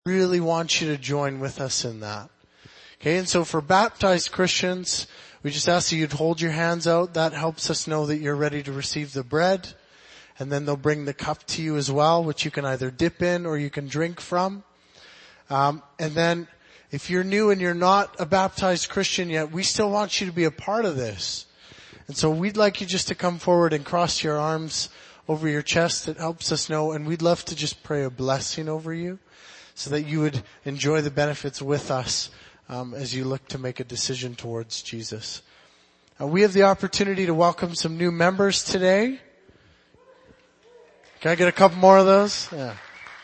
really want you to join with us in that. Okay, and so for baptized Christians, we just ask that you'd hold your hands out. That helps us know that you're ready to receive the bread. And then they'll bring the cup to you as well, which you can either dip in or you can drink from. And then if you're new and you're not a baptized Christian yet, we still want you to be a part of this. And so we'd like you just to come forward and cross your arms over your chest. It helps us know, and we'd love to just pray a blessing over you so that you would enjoy the benefits with us as you look to make a decision towards Jesus. We have the opportunity to welcome some new members today. Can I get a couple more of those? Yeah.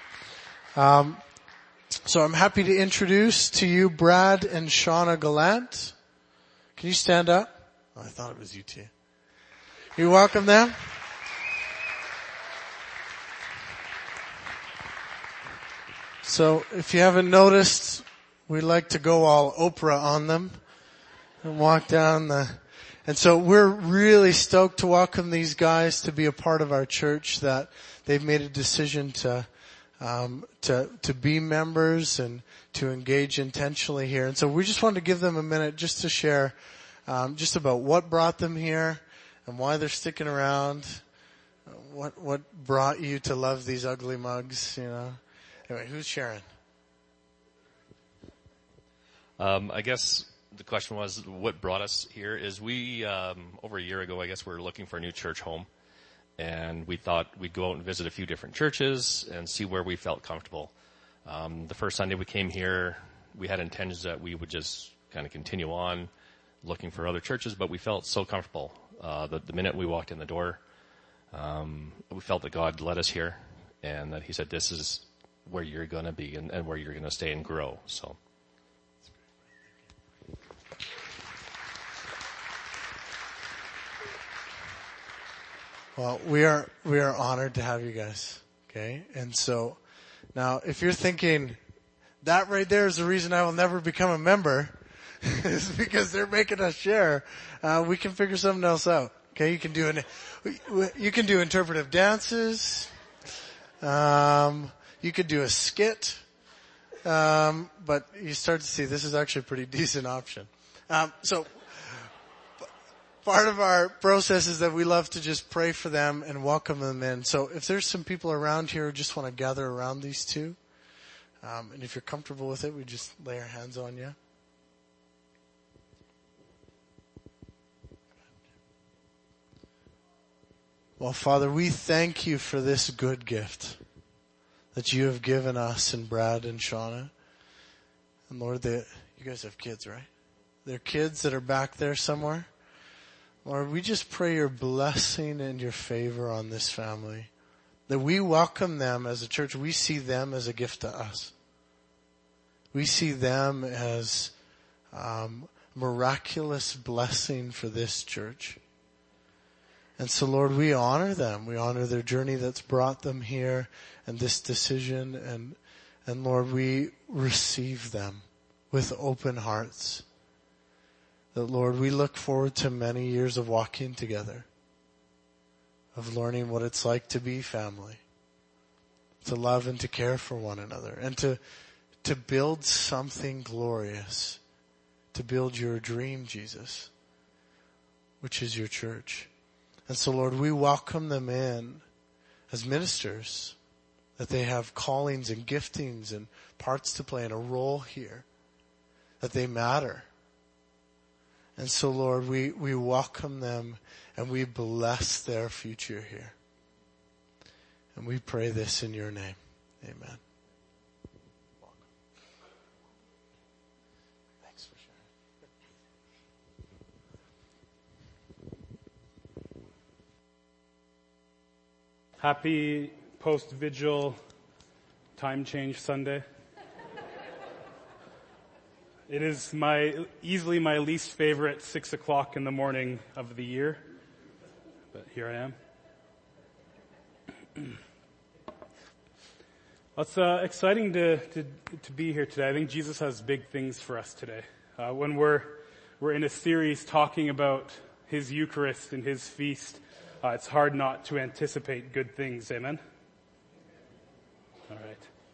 So I'm happy to introduce to you Brad and Shauna Gallant. Can you stand up? Oh, I thought it was you two. You welcome them? So if you haven't noticed, we like to go all Oprah on them and walk down and so we're really stoked to welcome these guys to be a part of our church, that they've made a decision to be members and to engage intentionally here. And so we just wanted to give them a minute just to share just about what brought them here and why they're sticking around, what brought you to love these ugly mugs, you know. Anyway, who's sharing? I guess the question was, what brought us here is we, over a year ago, I guess we were looking for a new church home. And we thought we'd go out and visit a few different churches and see where we felt comfortable. The first Sunday we came here, we had intentions that we would just kind of continue on looking for other churches, but we felt so comfortable. The minute we walked in the door, we felt that God led us here and that He said, this is where you're going to be and where you're going to stay and grow. So. Well, we are honored to have you guys. Okay. And so now if you're thinking that right there is the reason I will never become a member is because they're making us share, we can figure something else out. Okay. You can do interpretive dances. You could do a skit. But you start to see this is actually a pretty decent option. So part of our process is that we love to just pray for them and welcome them in. So if there's some people around here who just want to gather around these two, and if you're comfortable with it, we just lay our hands on you. Well, Father, we thank you for this good gift that you have given us and Brad and Shauna. And Lord, you guys have kids, right? They're kids that are back there somewhere. Lord, we just pray your blessing and your favor on this family. That we welcome them as a church. We see them as a gift to us. We see them as miraculous blessing for this church. And so, Lord, we honor them. We honor their journey that's brought them here and this decision. And Lord, we receive them with open hearts. That, Lord, we look forward to many years of walking together, of learning what it's like to be family, to love and to care for one another, and to build something glorious, to build your dream, Jesus, which is your church. And so, Lord, we welcome them in as ministers, that they have callings and giftings and parts to play and a role here, that they matter. And so, Lord, we welcome them and we bless their future here. And we pray this in your name. Amen. Thanks for sharing. Happy post-vigil time change Sunday. It is easily my least favorite 6 o'clock in the morning of the year, but here I am. Well, it's exciting to be here today. I think Jesus has big things for us today. When we're in a series talking about His Eucharist and His feast, it's hard not to anticipate good things. Amen? All right.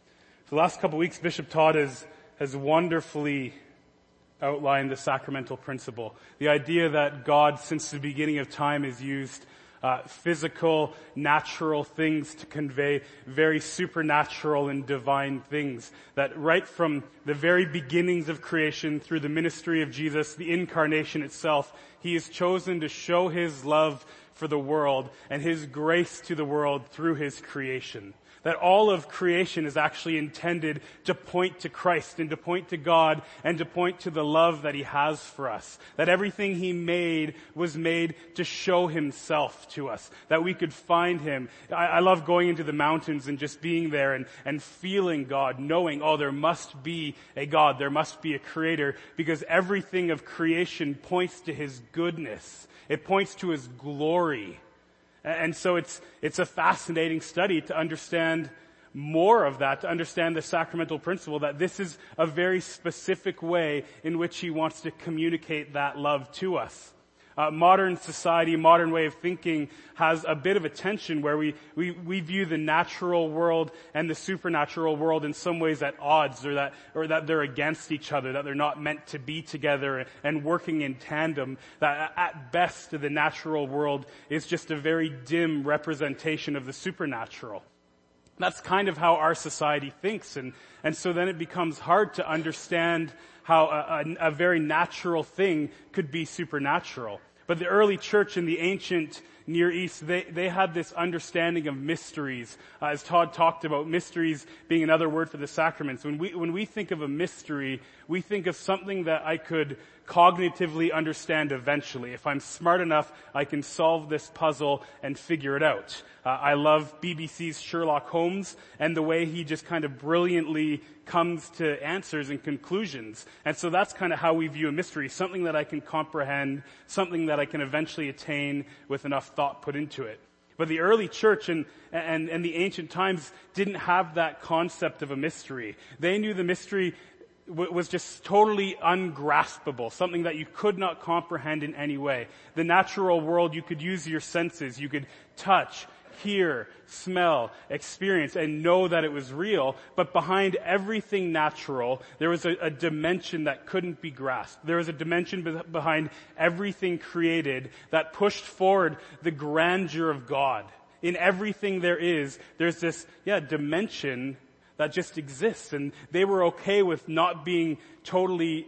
The last couple of weeks, Bishop Todd has wonderfully outlined the sacramental principle. The idea that God, since the beginning of time, has used physical, natural things to convey very supernatural and divine things. That right from the very beginnings of creation through the ministry of Jesus, the incarnation itself, He has chosen to show His love for the world and His grace to the world through His creation. That all of creation is actually intended to point to Christ and to point to God and to point to the love that He has for us. That everything He made was made to show Himself to us. That we could find Him. I love going into the mountains and just being there and feeling God, knowing, oh, there must be a God, there must be a Creator, because everything of creation points to His goodness. It points to His glory. And so it's a fascinating study to understand more of that, to understand the sacramental principle, that this is a very specific way in which He wants to communicate that love to us. Modern society, modern way of thinking has a bit of a tension where we view the natural world and the supernatural world in some ways at odds, or that they're against each other, that they're not meant to be together and working in tandem. That at best the natural world is just a very dim representation of the supernatural. That's kind of how our society thinks, and so then it becomes hard to understand how a very natural thing could be supernatural. But the early church in the ancient Near East, they had this understanding of mysteries. As Todd talked about, mysteries being another word for the sacraments. When we think of a mystery, we think of something that I could cognitively understand eventually. If I'm smart enough, I can solve this puzzle and figure it out. I love BBC's Sherlock Holmes and the way he just kind of brilliantly comes to answers and conclusions. And so that's kind of how we view a mystery, something that I can comprehend, something that I can eventually attain with enough thought put into it. But the early church and the ancient times didn't have that concept of a mystery. They knew the mystery was just totally ungraspable, something that you could not comprehend in any way. The natural world, you could use your senses, you could touch, hear, smell, experience, and know that it was real. But behind everything natural, there was a dimension that couldn't be grasped. There was a dimension behind everything created that pushed forward the grandeur of God. In everything there's this, dimension that just exists. And they were okay with not being totally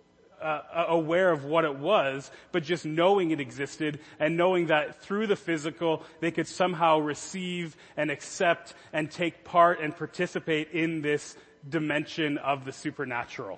aware of what it was, but just knowing it existed and knowing that through the physical, they could somehow receive and accept and take part and participate in this dimension of the supernatural.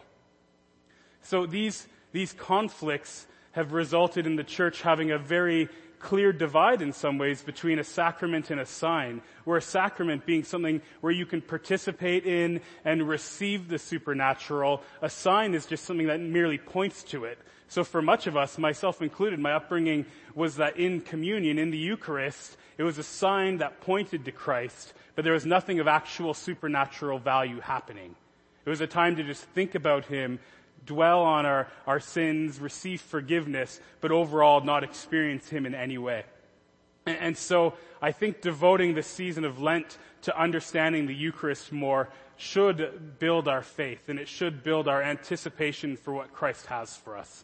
So these conflicts have resulted in the church having a very clear divide in some ways between a sacrament and a sign, where a sacrament being something where you can participate in and receive the supernatural, a sign is just something that merely points to it. So for much of us, myself included, my upbringing was that in communion, in the Eucharist, it was a sign that pointed to Christ, but there was nothing of actual supernatural value happening. It was a time to just think about Him, dwell on our sins, receive forgiveness, but overall not experience Him in any way. And so I think devoting the season of Lent to understanding the Eucharist more should build our faith, and it should build our anticipation for what Christ has for us.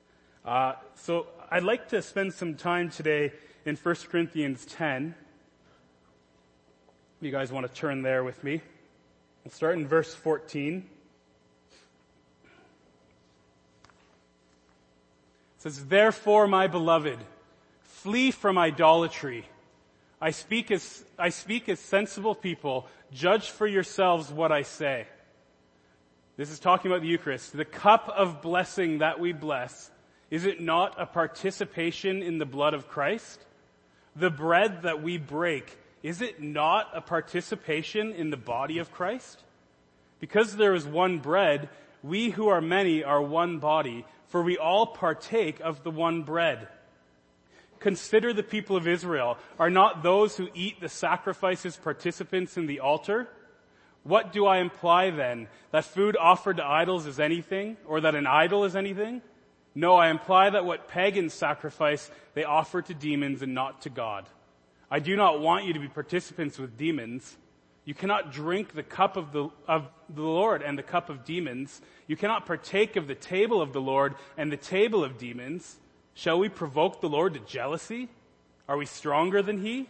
So I'd like to spend some time today in 1 Corinthians 10. If you guys want to turn there with me. We'll start in verse 14. It says, "Therefore, my beloved, flee from idolatry. I speak as sensible people. Judge for yourselves what I say." This is talking about the Eucharist. The cup of blessing that we bless, is it not a participation in the blood of Christ? The bread that we break, is it not a participation in the body of Christ? Because there is one bread, we who are many are one body, for we all partake of the one bread. Consider the people of Israel. Are not those who eat the sacrifices participants in the altar? What do I imply then? That food offered to idols is anything, or that an idol is anything? No, I imply that what pagans sacrifice, they offer to demons and not to God. I do not want you to be participants with demons. You cannot drink the cup of the Lord and the cup of demons. You cannot partake of the table of the Lord and the table of demons. Shall we provoke the Lord to jealousy? Are we stronger than he?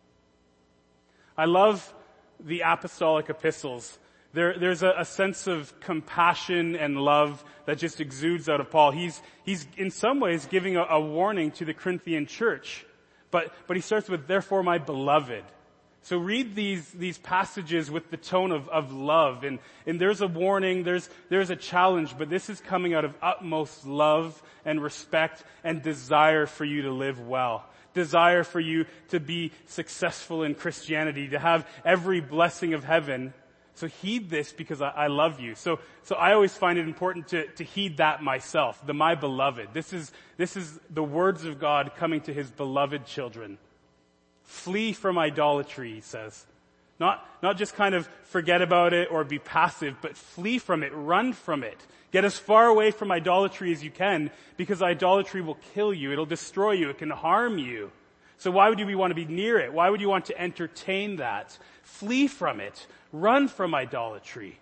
I love the apostolic epistles. There's a sense of compassion and love that just exudes out of Paul. He's in some ways giving a warning to the Corinthian church. But he starts with, therefore, my beloved. So read these passages with the tone of love. And there's a warning, there's a challenge, but this is coming out of utmost love and respect and desire for you to live well. Desire for you to be successful in Christianity, to have every blessing of heaven. So heed this because I love you. So I always find it important to heed that myself, my beloved. This is the words of God coming to his beloved children. Flee from idolatry, he says. Not just kind of forget about it or be passive, but flee from it, run from it. Get as far away from idolatry as you can, because idolatry will kill you. It'll destroy you. It can harm you. So why would you want to be near it? Why would you want to entertain that? Flee from it. Run from idolatry.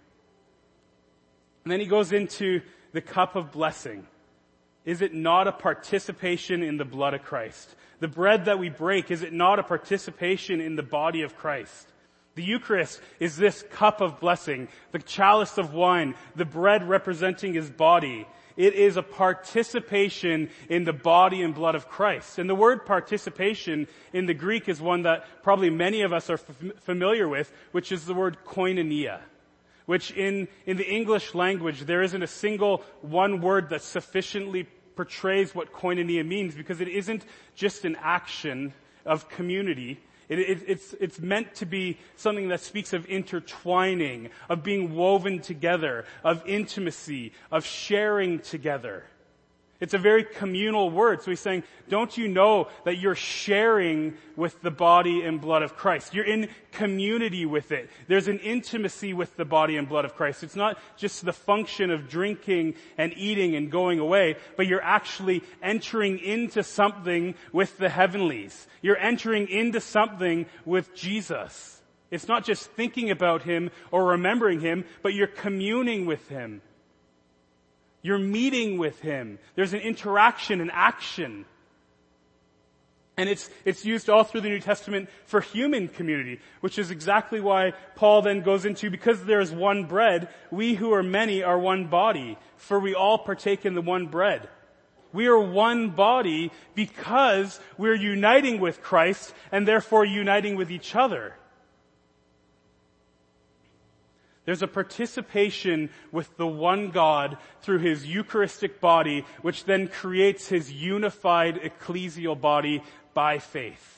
And then he goes into the cup of blessing. Is it not a participation in the blood of Christ? The bread that we break, is it not a participation in the body of Christ? The Eucharist is this cup of blessing, the chalice of wine, the bread representing his body. It is a participation in the body and blood of Christ. And the word participation in the Greek is one that probably many of us are familiar with, which is the word koinonia, which in the English language, there isn't a single one word that sufficiently portrays what koinonia means, because it isn't just an action of community. It's meant to be something that speaks of intertwining, of being woven together, of intimacy, of sharing together. It's a very communal word. So he's saying, don't you know that you're sharing with the body and blood of Christ? You're in community with it. There's an intimacy with the body and blood of Christ. It's not just the function of drinking and eating and going away, but you're actually entering into something with the heavenlies. You're entering into something with Jesus. It's not just thinking about him or remembering him, but you're communing with him. You're meeting with him. There's an interaction, an action. And it's used all through the New Testament for human community, which is exactly why Paul then goes into, because there is one bread, we who are many are one body, for we all partake in the one bread. We are one body because we're uniting with Christ and therefore uniting with each other. There's a participation with the one God through his Eucharistic body, which then creates his unified ecclesial body by faith.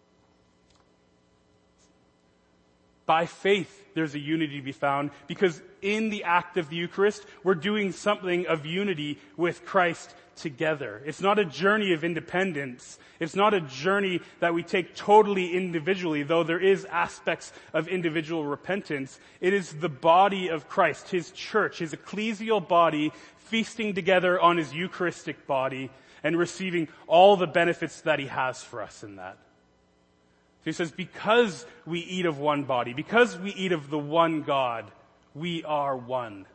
By faith, there's a unity to be found, because in the act of the Eucharist, we're doing something of unity with Christ together. It's not a journey of independence. It's not a journey that we take totally individually, though there is aspects of individual repentance. It is the body of Christ, his church, his ecclesial body, feasting together on his Eucharistic body and receiving all the benefits that he has for us in that. So he says, because we eat of one body, because we eat of the one God, we are one.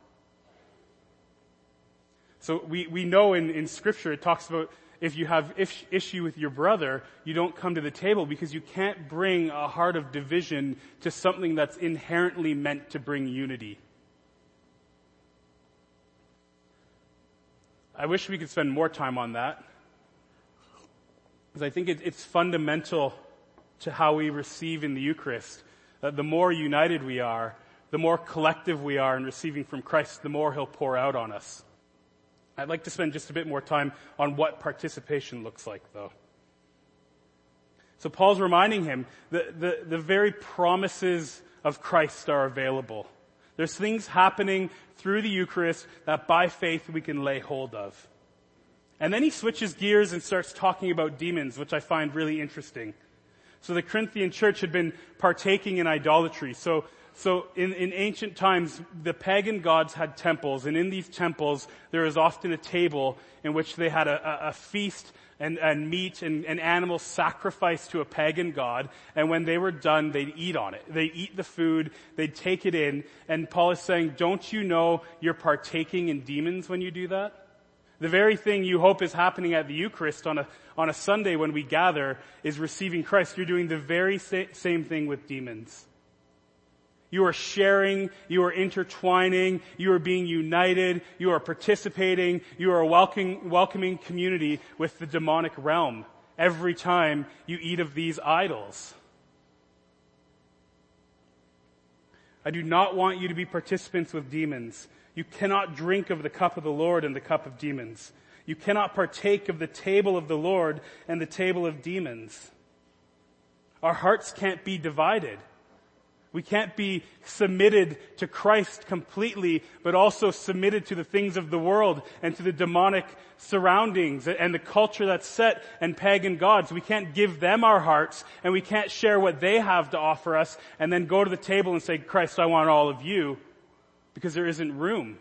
So we know in Scripture it talks about if you have issue with your brother, you don't come to the table, because you can't bring a heart of division to something that's inherently meant to bring unity. I wish we could spend more time on that, because I think it's fundamental to how we receive in the Eucharist. The more united we are, the more collective we are in receiving from Christ, the more he'll pour out on us. I'd like to spend just a bit more time on what participation looks like, though. So Paul's reminding him that the very promises of Christ are available. There's things happening through the Eucharist that by faith we can lay hold of. And then he switches gears and starts talking about demons, which I find really interesting. So the Corinthian church had been partaking in idolatry. So in ancient times, the pagan gods had temples, and in these temples, there was often a table in which they had a feast and meat and animals sacrificed to a pagan god, and when they were done, they'd eat on it. They'd eat the food, they'd take it in, and Paul is saying, don't you know you're partaking in demons when you do that? The very thing you hope is happening at the Eucharist on a Sunday when we gather is receiving Christ. You're doing the very same thing with demons. You are sharing, you are intertwining, you are being united, you are participating, you are a welcoming community with the demonic realm every time you eat of these idols. I do not want you to be participants with demons. You cannot drink of the cup of the Lord and the cup of demons. You cannot partake of the table of the Lord and the table of demons. Our hearts can't be divided. We can't be submitted to Christ completely, but also submitted to the things of the world and to the demonic surroundings and the culture that's set and pagan gods. We can't give them our hearts, and we can't share what they have to offer us and then go to the table and say, Christ, I want all of you, because there isn't room.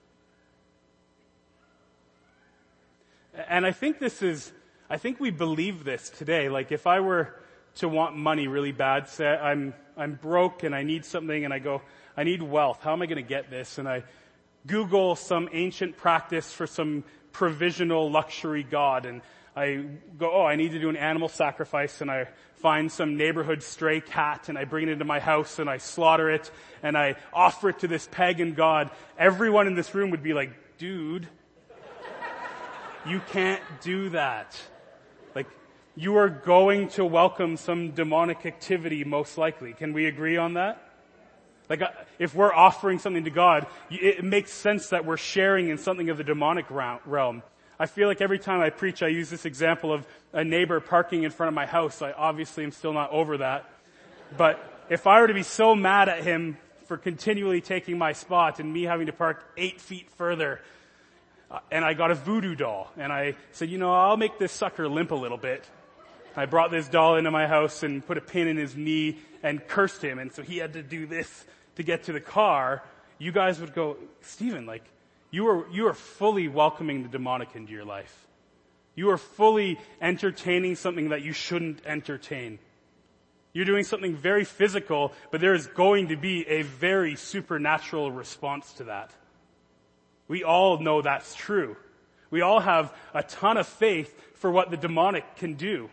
And I think we believe this today. Like, if I were to want money really bad, say I'm broke and I need something, and I go, I need wealth. How am I going to get this? And I Google some ancient practice for some provisional luxury god, and I go, I need to do an animal sacrifice, and I find some neighborhood stray cat, and I bring it into my house, and I slaughter it, and I offer it to this pagan god. Everyone in this room would be like, dude, you can't do that. Like, you are going to welcome some demonic activity, most likely. Can we agree on that? Like, if we're offering something to God, it makes sense that we're sharing in something of the demonic realm. I feel like every time I preach, I use this example of a neighbor parking in front of my house. I obviously am still not over that. But if I were to be so mad at him for continually taking my spot and me having to park 8 feet further, and I got a voodoo doll, and I said, I'll make this sucker limp a little bit. I brought this doll into my house and put a pin in his knee and cursed him, and so he had to do this to get to the car. You guys would go, Stephen, like, you are fully welcoming the demonic into your life. You are fully entertaining something that you shouldn't entertain. You're doing something very physical, but there is going to be a very supernatural response to that. We all know that's true. We all have a ton of faith for what the demonic can do.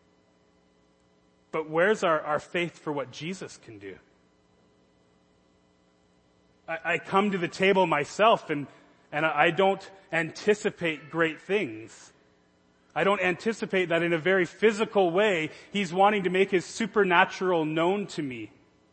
But where's our faith for what Jesus can do? I come to the table myself and I don't anticipate great things. I don't anticipate that in a very physical way, he's wanting to make his supernatural known to me.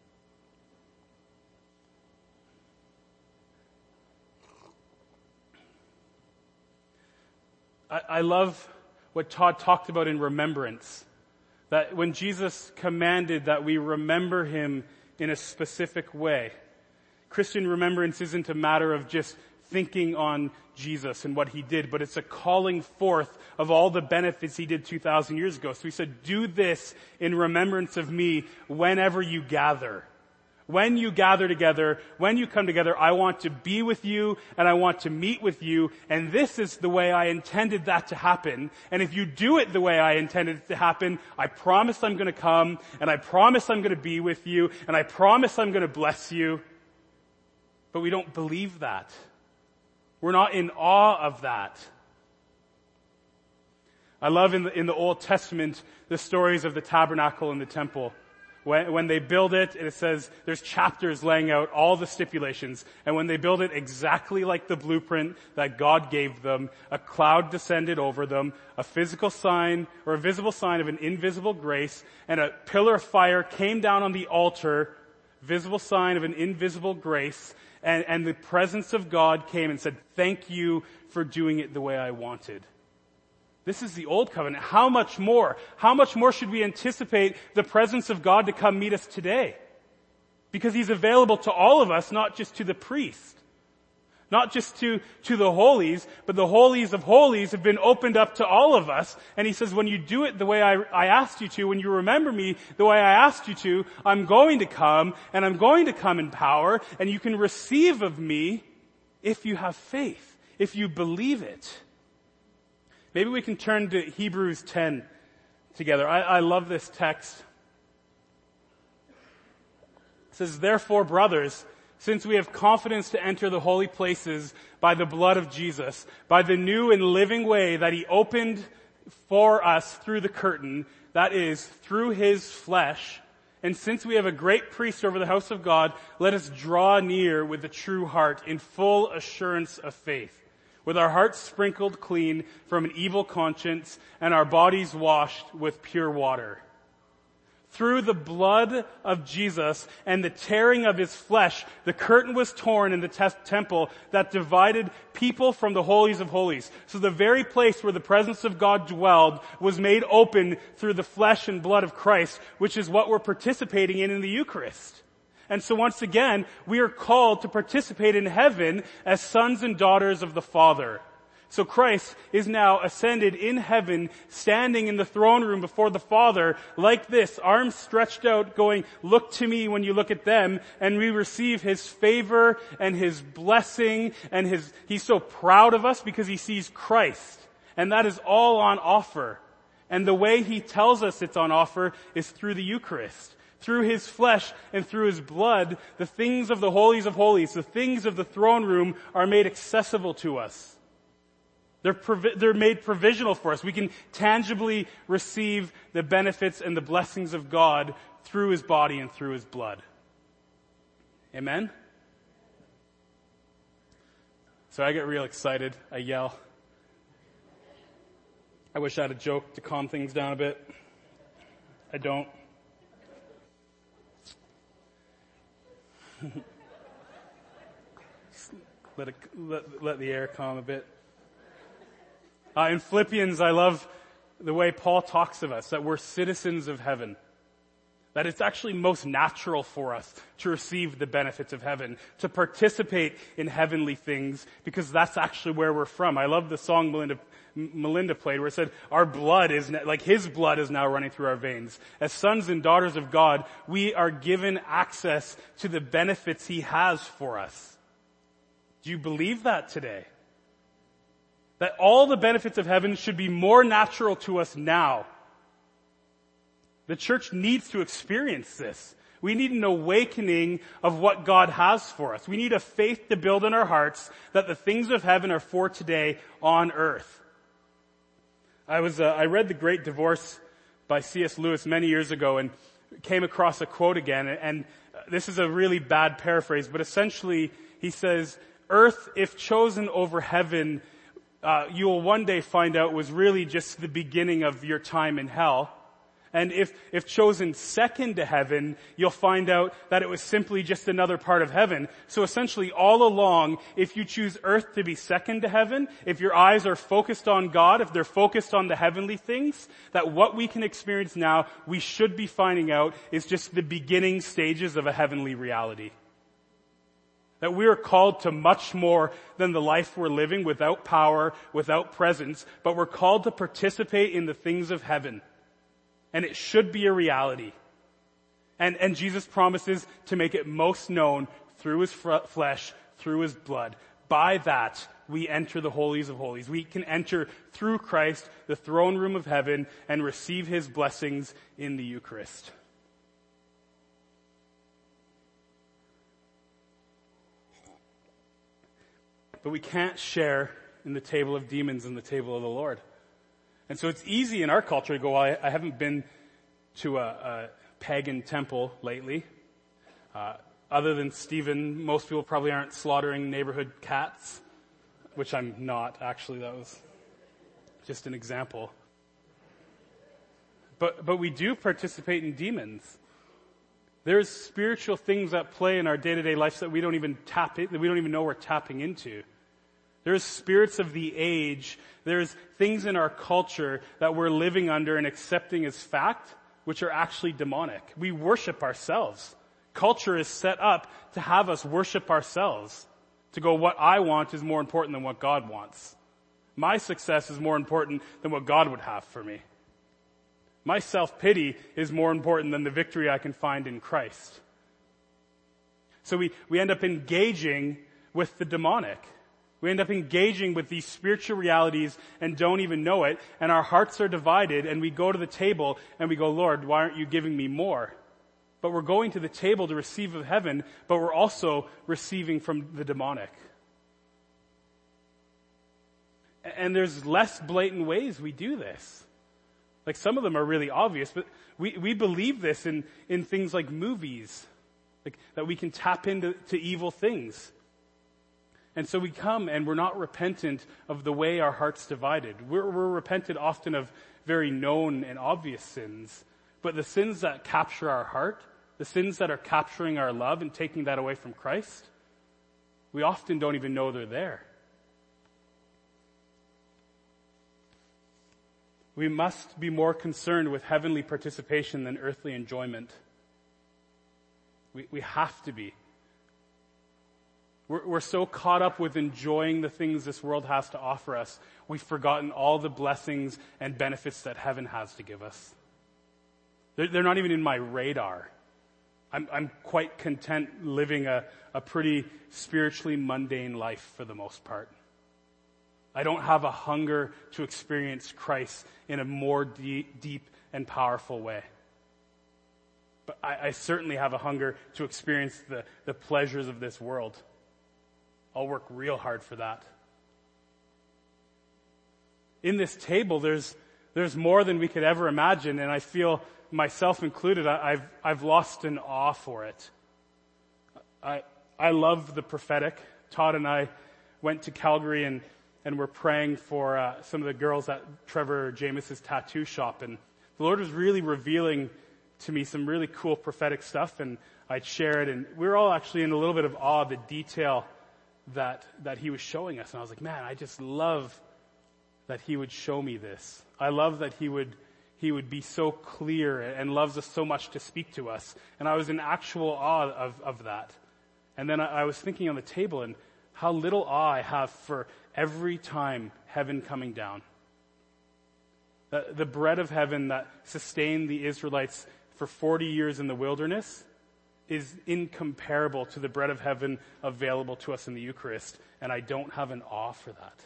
I love what Todd talked about in remembrance. That when Jesus commanded that we remember him in a specific way. Christian remembrance isn't a matter of just thinking on Jesus and what he did, but it's a calling forth of all the benefits he did 2,000 years ago. So he said, do this in remembrance of me whenever you gather. When you gather together, when you come together, I want to be with you and I want to meet with you, and this is the way I intended that to happen. And if you do it the way I intended it to happen, I promise I'm going to come, and I promise I'm going to be with you, and I promise I'm going to bless you. But we don't believe that. We're not in awe of that. I love in the Old Testament the stories of the tabernacle and the temple. When they build it, it says there's chapters laying out all the stipulations. And when they build it exactly like the blueprint that God gave them, a cloud descended over them, a physical sign or a visible sign of an invisible grace, and a pillar of fire came down on the altar, visible sign of an invisible grace, and the presence of God came and said, thank you for doing it the way I wanted. This is the old covenant. How much more? How much more should we anticipate the presence of God to come meet us today? Because he's available to all of us, not just to the priest. Not just to the holies, but the holies of holies have been opened up to all of us. And he says, when you do it the way I asked you to, when you remember me the way I asked you to, I'm going to come, and I'm going to come in power, and you can receive of me if you have faith, if you believe it. Maybe we can turn to Hebrews 10 together. I love this text. It says, "Therefore, brothers, since we have confidence to enter the holy places by the blood of Jesus, by the new and living way that he opened for us through the curtain, that is, through his flesh, and since we have a great priest over the house of God, let us draw near with a true heart in full assurance of faith, with our hearts sprinkled clean from an evil conscience and our bodies washed with pure water. Through the blood of Jesus and the tearing of his flesh, the curtain was torn in the temple that divided people from the holies of holies. So the very place where the presence of God dwelled was made open through the flesh and blood of Christ, which is what we're participating in the Eucharist. And so once again, we are called to participate in heaven as sons and daughters of the Father. So Christ is now ascended in heaven, standing in the throne room before the Father like this, arms stretched out, going, "Look to me when you look at them," and we receive his favor and his blessing, and he's so proud of us because he sees Christ. And that is all on offer. And the way he tells us it's on offer is through the Eucharist. Through his flesh and through his blood, the things of the holies of holies, the things of the throne room are made accessible to us. They're made provisional for us. We can tangibly receive the benefits and the blessings of God through his body and through his blood. Amen? So I get real excited. I yell. I wish I had a joke to calm things down a bit. I don't. Let the air calm a bit. In Philippians, I love the way Paul talks of us, that we're citizens of heaven. That it's actually most natural for us to receive the benefits of heaven, to participate in heavenly things, because that's actually where we're from. I love the song Melinda played where it said, our blood is, like his blood is now running through our veins. As sons and daughters of God, we are given access to the benefits he has for us. Do you believe that today? That all the benefits of heaven should be more natural to us now. The church needs to experience this. We need an awakening of what God has for us. We need a faith to build in our hearts that the things of heaven are for today on earth. I read The Great Divorce by C.S. Lewis many years ago and came across a quote again, and this is a really bad paraphrase, but essentially he says, "Earth, if chosen over heaven, you will one day find out was really just the beginning of your time in hell. And if chosen second to heaven, you'll find out that it was simply just another part of heaven. So essentially all along, if you choose earth to be second to heaven, if your eyes are focused on God, if they're focused on the heavenly things, that what we can experience now, we should be finding out is just the beginning stages of a heavenly reality. That we are called to much more than the life we're living without power, without presence, but we're called to participate in the things of heaven. And it should be a reality. And Jesus promises to make it most known through his flesh, through his blood. By that, we enter the holies of holies. We can enter through Christ, the throne room of heaven, and receive his blessings in the Eucharist. But we can't share in the table of demons and the table of the Lord. And so it's easy in our culture to go, well, I haven't been to a pagan temple lately. Other than Stephen, most people probably aren't slaughtering neighborhood cats, which I'm not, actually. That was just an example. But we do participate in demons. There's spiritual things at play in our day-to-day lives that we don't even know we're tapping into. There's spirits of the age. There's things in our culture that we're living under and accepting as fact, which are actually demonic. We worship ourselves. Culture is set up to have us worship ourselves. To go, what I want is more important than what God wants. My success is more important than what God would have for me. My self-pity is more important than the victory I can find in Christ. So we end up engaging with the demonic. We end up engaging with these spiritual realities and don't even know it, and our hearts are divided, and we go to the table and we go, Lord, why aren't you giving me more? But we're going to the table to receive of heaven, but we're also receiving from the demonic. And there's less blatant ways we do this. Like some of them are really obvious, but we believe this in things like movies, like that we can tap into evil things. And so we come and we're not repentant of the way our heart's divided. We're repentant often of very known and obvious sins, but the sins that capture our heart, the sins that are capturing our love and taking that away from Christ, we often don't even know they're there. We must be more concerned with heavenly participation than earthly enjoyment. We have to be. We're so caught up with enjoying the things this world has to offer us, we've forgotten all the blessings and benefits that heaven has to give us. They're not even in my radar. I'm quite content living a pretty spiritually mundane life for the most part. I don't have a hunger to experience Christ in a more deep and powerful way. But I certainly have a hunger to experience the pleasures of this world. I'll work real hard for that. In this table, there's more than we could ever imagine, and I feel, myself included, I've lost an awe for it. I love the prophetic. Todd and I went to Calgary and we're praying for some of the girls at Trevor James's tattoo shop, and the Lord was really revealing to me some really cool prophetic stuff, and I'd share it, and we were all actually in a little bit of awe of the detail that he was showing us. And I was like, man, I just love that he would show me this. I love that he would be so clear and loves us so much to speak to us. And I was in actual awe of that. And then I was thinking on the table and how little awe I have for every time heaven coming down. The bread of heaven that sustained the Israelites for 40 years in the wilderness is incomparable to the bread of heaven available to us in the Eucharist, and I don't have an awe for that.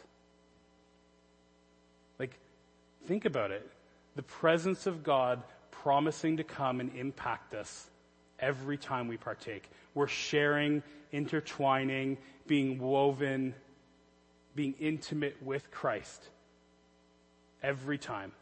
Like, think about it. The presence of God promising to come and impact us every time we partake. We're sharing, intertwining, being woven, being intimate with Christ every time.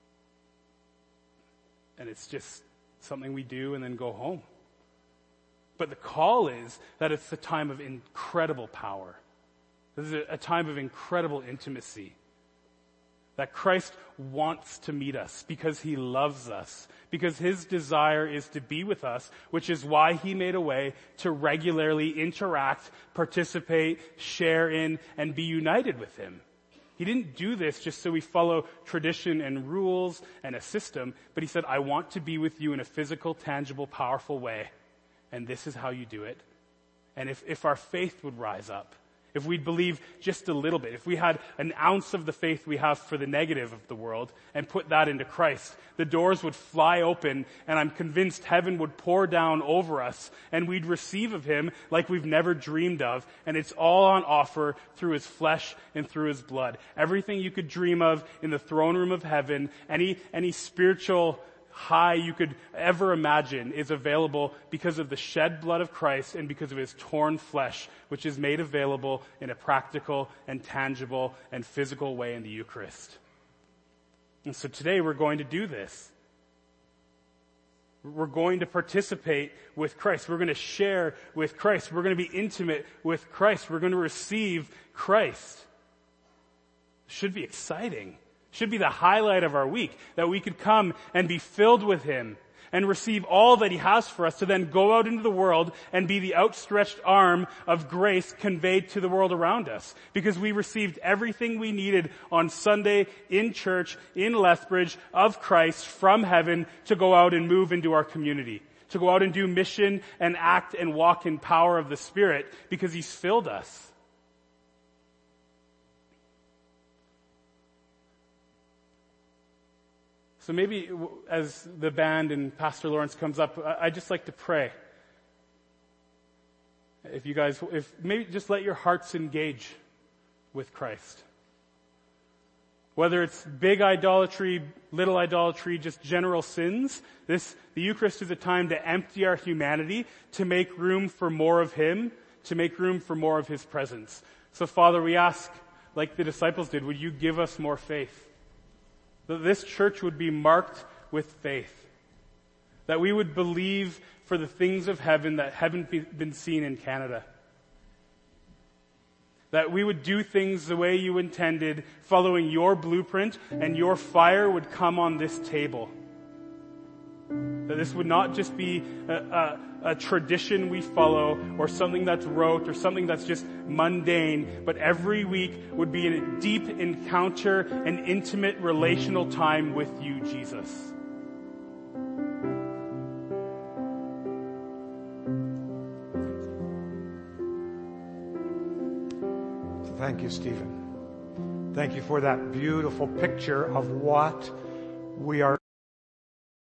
And it's just something we do and then go home. But the call is that it's a time of incredible power. This is a time of incredible intimacy. That Christ wants to meet us because he loves us, because his desire is to be with us, which is why he made a way to regularly interact, participate, share in, and be united with him. He didn't do this just so we follow tradition and rules and a system, but he said, I want to be with you in a physical, tangible, powerful way. And this is how you do it. And if our faith would rise up, if we'd believe just a little bit, if we had an ounce of the faith we have for the negative of the world and put that into Christ, the doors would fly open, and I'm convinced heaven would pour down over us, and we'd receive of him like we've never dreamed of, and it's all on offer through his flesh and through his blood. Everything you could dream of in the throne room of heaven, any spiritual high you could ever imagine is available because of the shed blood of Christ and because of his torn flesh, which is made available in a practical and tangible and physical way in the Eucharist. And so today we're going to do this. We're going to participate with Christ. We're going to share with Christ. We're going to be intimate with Christ. We're going to receive Christ. Should be exciting. Should be the highlight of our week, that we could come and be filled with him and receive all that he has for us to then go out into the world and be the outstretched arm of grace conveyed to the world around us. Because we received everything we needed on Sunday in church, in Lethbridge, of Christ from heaven to go out and move into our community, to go out and do mission and act and walk in power of the Spirit because he's filled us. So maybe as the band and Pastor Lawrence comes up, I'd just like to pray. If maybe just let your hearts engage with Christ. Whether it's big idolatry, little idolatry, just general sins, the Eucharist is a time to empty our humanity, to make room for more of Him, to make room for more of His presence. So Father, we ask, like the disciples did, would you give us more faith? That this church would be marked with faith. That we would believe for the things of heaven that haven't been seen in Canada. That we would do things the way you intended, following your blueprint, and your fire would come on this table. That this would not just be a tradition we follow, or something that's rote, or something that's just mundane, but every week would be a deep encounter, an intimate relational time with you, Jesus. Thank you, Stephen. Thank you for that beautiful picture of what we are